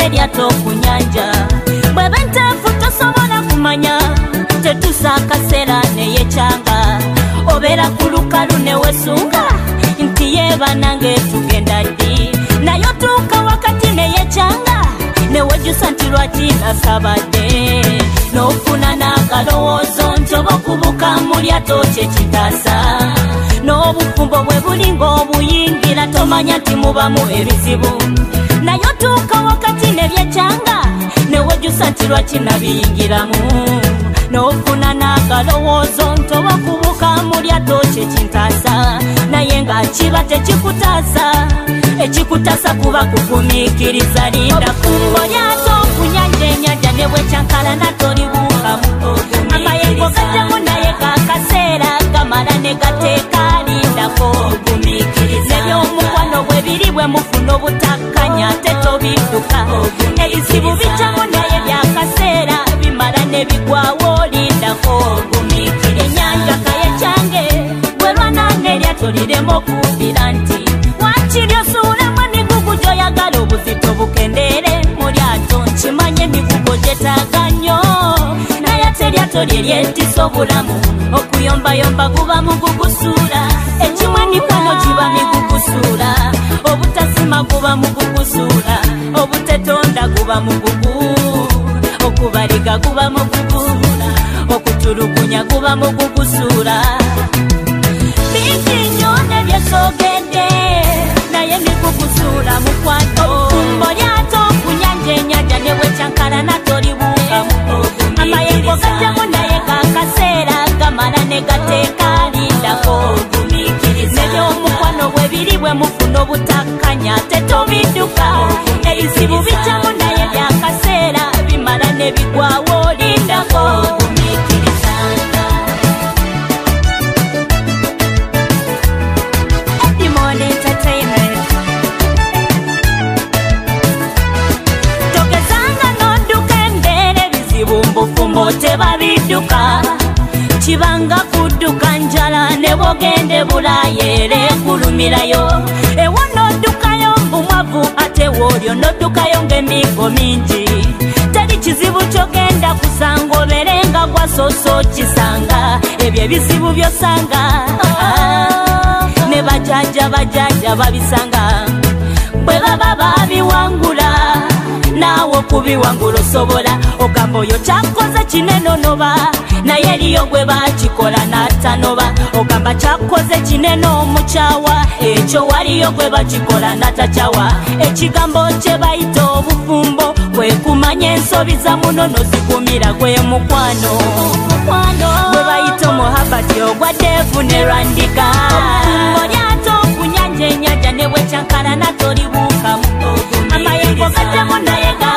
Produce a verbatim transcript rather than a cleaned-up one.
nelyato ku nyanja bweba enteefu tosobola kumanya tetusa akaseera neyekyanga obeera ku lukalu newesunga nti yeeba nange tugenda ddi naye otuuka wakati neyekyanga newejjusa nti lwaki nasabadde n'ofuna n'akalowoozo nti oba okubuka mu lyato kyekitaasa n'obufumbo bwe bulinga obuyingira tomanya nti mubamu ebizibu naye otuuka wakati nebyekyanga newejjusa nti lwaki nabiyingiramu n'ofuna n'akalowoozo nti oba okubuka mu lyato kyekintaasa naye nga kiba tekikutaasa ekikutaasa kuba kugumiikiriza linda kumbo lyato kunyanja enyanja ne bwekyankala natolibuukamu amayengo gajamu naye gakaseera gamala ne gateeka lindako nebyomukwano bwe biri bwe mufuna obutakkanya tetobidduka ebizibu bijamu naye byakaseera bimala ne bigwawo lindako enyanja kaye kyange bwerwananga eryato lirema okubbira nti wakiryosuulemu emigugu gyoyagala obuzito bukendeere mu lyato nkimanye emigugo gyetaaga nnyo naye ate eryato lye lyetisa obulamu okuyombayomba guba mugugusuula ekimwe emikwano giba migugusuula obutasima guba mugugusuula obutetonda guba mugugu okubaliga guba mugugusuula okutulugunya guba mugugusuula bingi nnyo nebyesoogedde naye migugusuula mukwano fumbo lyato ku nyanja enyanja ne bwekyankala natolibuukamu amayengo gajamu naye gakaseera gamala ne gateeka lindako nebyomukwano bwe biri bwe mufuna obutakkanya tetobidduka ebizibu bijamu naye byakaseera bimala ne bigwawo lindako bufumbo tebabidduka kibanga kudduka njala ne bwogende bulayeera ekulumirayo ewo noddukayo mbumwavu ate woolyo noddukayo ng'emigo mingi teri kizibu kyogenda kusanga obere nga gwasoso kisanga ebyo ebizibu byosanga ne bajajja bajajja babisanga bwe baba babiwangula naawe okubiwangula osobola ogamba oyo kyakoze kinenonoba naye eriyo gwe bakikola n'atanoba ogamba kyakoze kinene omukyawa ekyo waliyo gwe bakikola n'atakyawa ekigambo kye bayita obufumbo kwe kumanya ensobi za munono zikumira gwe mukwano gwe bayita omuhabati ogwa devu ne lwandiga obufumbo lyato ku nyanja enyanja ne bwekyankala natolibuukamu amayengo gajamu naye